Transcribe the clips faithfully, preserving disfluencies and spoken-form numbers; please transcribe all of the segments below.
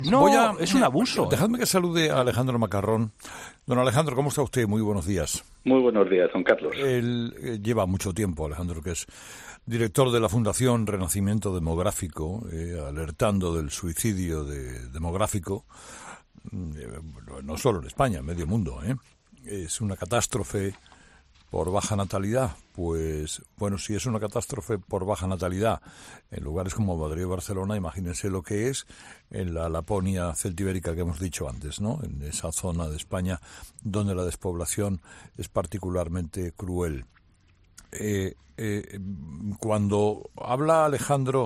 Voy No, a, es un abuso. Dejadme que salude a Alejandro Macarrón. Don Alejandro, ¿cómo está usted? Muy buenos días. Muy buenos días, don Carlos. Él eh, lleva mucho tiempo, Alejandro, que es director de la Fundación Renacimiento Demográfico, eh, alertando del suicidio de, demográfico, eh, no solo en España, en medio mundo. ¿eh? Es una catástrofe por baja natalidad. Pues, bueno, si es una catástrofe por baja natalidad en lugares como Madrid o Barcelona, imagínense lo que es en la Laponia celtibérica que hemos dicho antes, ¿no? En esa zona de España donde la despoblación es particularmente cruel. Eh, eh, cuando habla Alejandro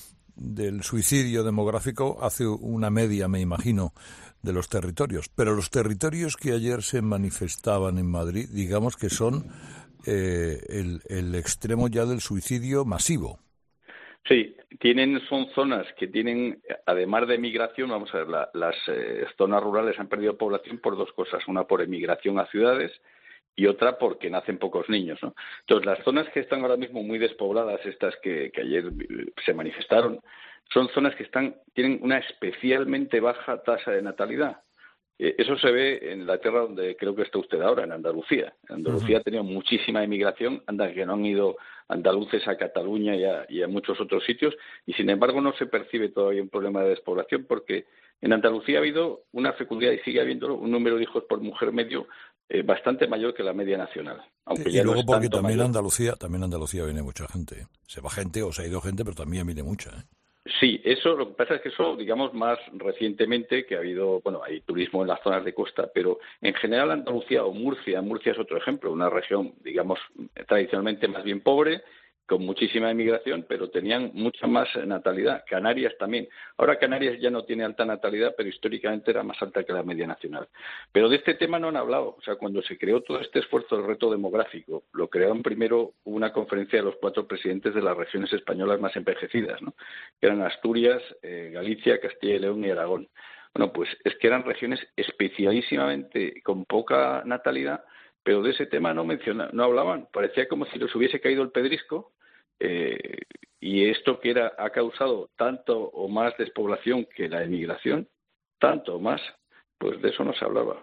del suicidio demográfico, hace una media, me imagino, de los territorios. Pero los territorios que ayer se manifestaban en Madrid, digamos que son eh, el, el extremo ya del suicidio masivo. Sí, tienen, son zonas que tienen, además de emigración, vamos a ver, la, las eh, zonas rurales han perdido población por dos cosas. Una por emigración a ciudades y otra porque nacen pocos niños, ¿no? Entonces, las zonas que están ahora mismo muy despobladas, estas que, que ayer se manifestaron, son zonas que están tienen una especialmente baja tasa de natalidad. Eh, eso se ve en la tierra donde creo que está usted ahora, en Andalucía. En Andalucía uh-huh. ha tenido muchísima emigración, anda que no han ido andaluces a Cataluña y a, y a muchos otros sitios, y sin embargo no se percibe todavía un problema de despoblación, porque en Andalucía ha habido una fecundidad y sigue habiendo un número de hijos por mujer medio eh, bastante mayor que la media nacional. Aunque y ya luego no es porque tanto también mayor. Andalucía, también Andalucía viene mucha gente. ¿eh? Se va gente o se ha ido gente, pero también viene mucha. ¿eh? Sí, eso, lo que pasa es que eso, digamos, más recientemente, que ha habido, bueno, hay turismo en las zonas de costa, pero en general Andalucía o Murcia, Murcia es otro ejemplo, una región, digamos, tradicionalmente más bien pobre, con muchísima emigración, pero tenían mucha más natalidad. Canarias también. Ahora Canarias ya no tiene alta natalidad, pero históricamente era más alta que la media nacional. Pero de este tema no han hablado. O sea, cuando se creó todo este esfuerzo del reto demográfico, lo crearon primero una conferencia de los cuatro presidentes de las regiones españolas más envejecidas, ¿no? Que eran Asturias, eh, Galicia, Castilla y León y Aragón. Bueno, pues es que eran regiones especialísimamente con poca natalidad, pero de ese tema no menciona, no hablaban. Parecía como si les hubiese caído el pedrisco. Eh, y esto que era ha causado tanto o más despoblación que la emigración, tanto o más, pues de eso no se hablaba.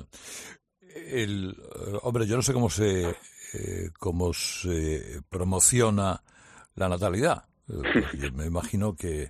El, hombre, yo no sé cómo se eh, cómo se promociona la natalidad. Yo me imagino que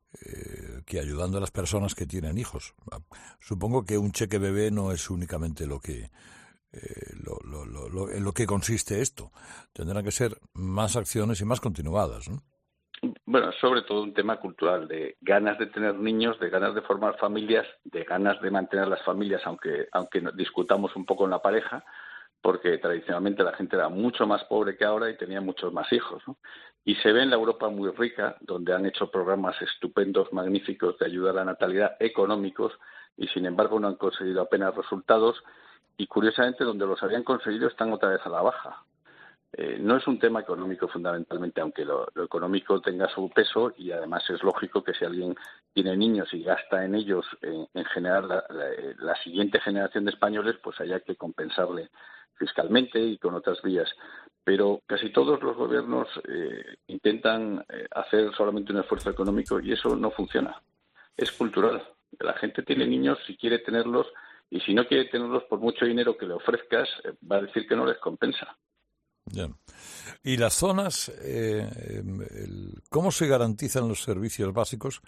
eh, que ayudando a las personas que tienen hijos. Supongo que un cheque bebé no es únicamente lo que Eh, lo, lo, lo, lo, en lo que consiste esto. Tendrán que ser más acciones y más continuadas, ¿no? Bueno, sobre todo un tema cultural, de ganas de tener niños, de ganas de formar familias, de ganas de mantener las familias, aunque, aunque discutamos un poco en la pareja, porque tradicionalmente la gente era mucho más pobre que ahora y tenía muchos más hijos, ¿no? Y se ve en la Europa muy rica, donde han hecho programas estupendos, magníficos de ayuda a la natalidad, económicos, y sin embargo no han conseguido apenas resultados. Y curiosamente, donde los habían conseguido están otra vez a la baja. Eh, no es un tema económico fundamentalmente, aunque lo, lo económico tenga su peso, y además es lógico que si alguien tiene niños y gasta en ellos, en, en general, la, la, la siguiente generación de españoles, pues haya que compensarle fiscalmente y con otras vías. Pero casi todos los gobiernos eh, intentan eh, hacer solamente un esfuerzo económico y eso no funciona. Es cultural. La gente tiene niños si quiere tenerlos, y si no quiere tenerlos, por mucho dinero que le ofrezcas, eh, va a decir que no les compensa. Ya. ¿Y las zonas, eh, el, cómo se garantizan los servicios básicos?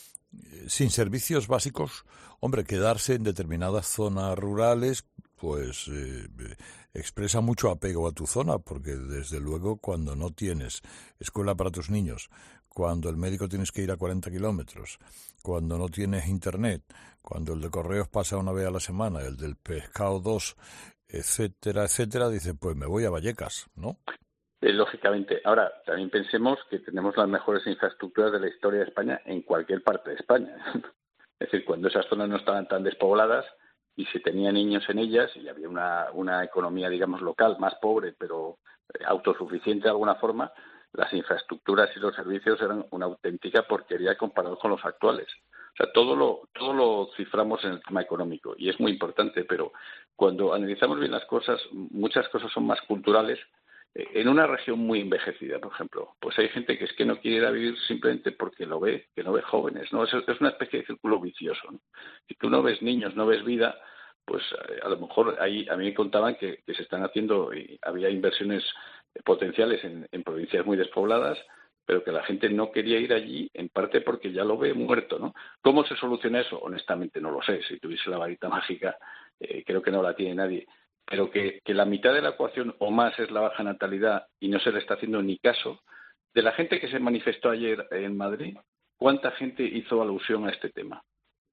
Sin servicios básicos, hombre, quedarse en determinadas zonas rurales, pues eh, expresa mucho apego a tu zona, porque desde luego cuando no tienes escuela para tus niños, cuando el médico tienes que ir a cuarenta kilómetros, cuando no tienes internet, cuando el de correos pasa una vez a la semana, el del pescado dos, etcétera, etcétera, dice, pues me voy a Vallecas, ¿no? Eh, lógicamente. Ahora, también pensemos que tenemos las mejores infraestructuras de la historia de España en cualquier parte de España. Es decir, cuando esas zonas no estaban tan despobladas y se tenían niños en ellas y había una, una economía, digamos, local, más pobre, pero autosuficiente de alguna forma, las infraestructuras y los servicios eran una auténtica porquería comparados con los actuales. O sea, todo lo, todo lo ciframos en el tema económico y es muy importante, pero cuando analizamos bien las cosas, muchas cosas son más culturales En una región muy envejecida, por ejemplo, pues hay gente que es que no quiere ir a vivir simplemente porque lo ve, que no ve jóvenes, ¿no? Es, es una especie de círculo vicioso, ¿no? Si tú no ves niños, no ves vida, pues a lo mejor ahí a mí me contaban que, que se están haciendo, y había inversiones potenciales en, en provincias muy despobladas, pero que la gente no quería ir allí, en parte porque ya lo ve muerto, ¿no? ¿Cómo se soluciona eso? Honestamente no lo sé. Si tuviese la varita mágica, eh, creo que no la tiene nadie. Pero que, que la mitad de la ecuación o más es la baja natalidad y no se le está haciendo ni caso. De la gente que se manifestó ayer en Madrid, ¿cuánta gente hizo alusión a este tema?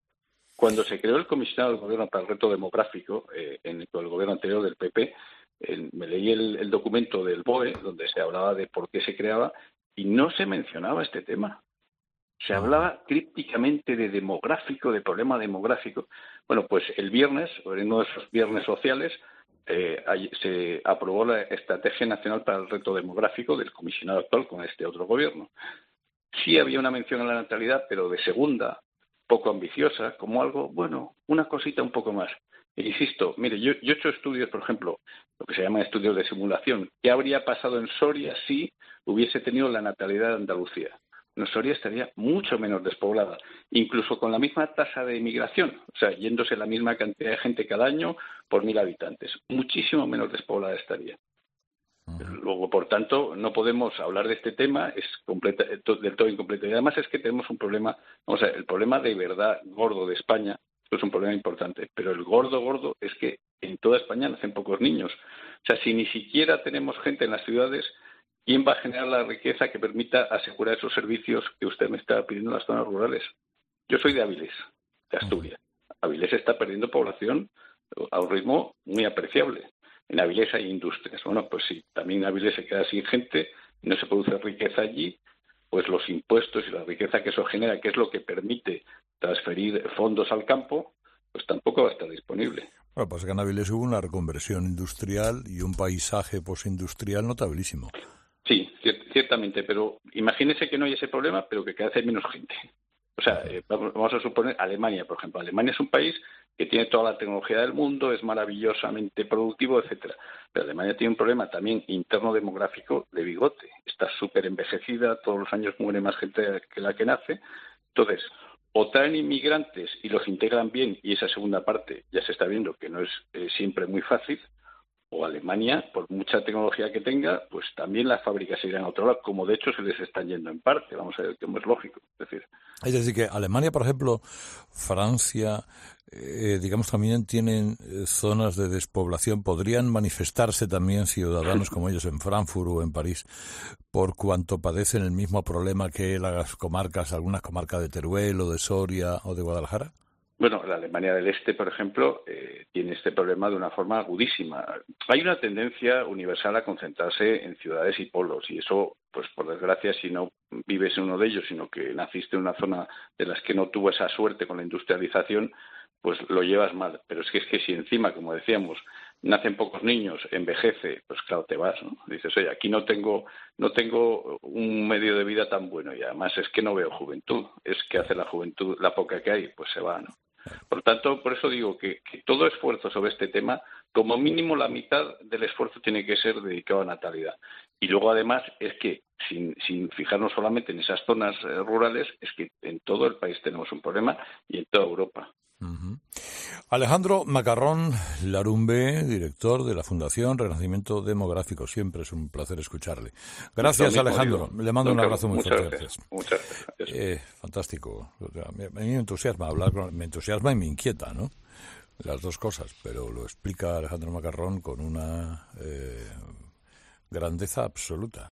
Cuando se creó el comisionado del gobierno para el reto demográfico, eh, en el, el gobierno anterior del P P, eh, me leí el, el documento del B O E, donde se hablaba de por qué se creaba, y no se mencionaba este tema. Se hablaba crípticamente de demográfico, de problema demográfico. Bueno, pues el viernes, en uno de esos viernes sociales, eh, se aprobó la Estrategia Nacional para el Reto Demográfico del comisionado actual con este otro gobierno. Sí había una mención a la natalidad, pero de segunda, poco ambiciosa, como algo, bueno, una cosita un poco más. E insisto, mire, yo, yo he hecho estudios, por ejemplo, lo que se llama estudios de simulación. ¿Qué habría pasado en Soria si hubiese tenido la natalidad de Andalucía? En Soria estaría mucho menos despoblada, incluso con la misma tasa de emigración, o sea, yéndose la misma cantidad de gente cada año por mil habitantes. Muchísimo menos despoblada estaría. Uh-huh. Luego, por tanto, no podemos hablar de este tema, es completa, del todo incompleto. Y además es que tenemos un problema, o sea, el problema de verdad gordo de España, esto es un problema importante, pero el gordo, gordo es que en toda España nacen pocos niños. O sea, si ni siquiera tenemos gente en las ciudades, ¿quién va a generar la riqueza que permita asegurar esos servicios que usted me está pidiendo en las zonas rurales? Yo soy de Avilés, de Asturias. Avilés está perdiendo población a un ritmo muy apreciable. En Avilés hay industrias. Bueno, pues si también Avilés se queda sin gente y no se produce riqueza allí, pues los impuestos y la riqueza que eso genera, que es lo que permite transferir fondos al campo, pues tampoco va a estar disponible. Bueno, pues que en Avilés hubo una reconversión industrial y un paisaje postindustrial notabilísimo. Sí, ciertamente, pero imagínese que no hay ese problema, pero que cada vez hay menos gente. O sea, eh, vamos a suponer Alemania, por ejemplo. Alemania es un país que tiene toda la tecnología del mundo, es maravillosamente productivo, etcétera. Pero Alemania tiene un problema también interno demográfico de bigote. Está súper envejecida, todos los años muere más gente que la que nace. Entonces, o traen inmigrantes y los integran bien, y esa segunda parte ya se está viendo que no es eh, siempre muy fácil, o Alemania, por mucha tecnología que tenga, pues también las fábricas se irán a otro lado, como de hecho se les están yendo en parte, vamos a ver, que es lógico. Es decir, es decir, que Alemania, por ejemplo, Francia, eh, digamos, también tienen eh, zonas de despoblación. ¿Podrían manifestarse también ciudadanos como ellos en Frankfurt o en París por cuanto padecen el mismo problema que las comarcas, algunas comarcas de Teruel o de Soria o de Guadalajara? Bueno, la Alemania del Este, por ejemplo, eh, tiene este problema de una forma agudísima. Hay una tendencia universal a concentrarse en ciudades y polos, y eso, pues por desgracia, si no vives en uno de ellos, sino que naciste en una zona de las que no tuvo esa suerte con la industrialización, pues lo llevas mal. Pero es que es que si encima, como decíamos, nacen pocos niños, envejece, pues claro, te vas, ¿no? Dices, oye, aquí no tengo, no tengo un medio de vida tan bueno, y además es que no veo juventud. Es que hace la juventud, la poca que hay, pues se va, ¿no? Por tanto, por eso digo que, que todo esfuerzo sobre este tema, como mínimo la mitad del esfuerzo tiene que ser dedicado a natalidad. Y luego, además, es que, sin, sin fijarnos solamente en esas zonas eh, rurales, es que en todo el país tenemos un problema y en toda Europa. Uh-huh. Alejandro Macarrón Larumbe, director de la Fundación Renacimiento Demográfico. Siempre es un placer escucharle. Gracias, mismo, Alejandro. Digo. Le mando Don un abrazo muy fuerte. Gracias. Muchas gracias. Eh, fantástico. A mí me entusiasma hablar, con, me entusiasma y me inquieta, ¿no? Las dos cosas, pero lo explica Alejandro Macarrón con una eh, grandeza absoluta.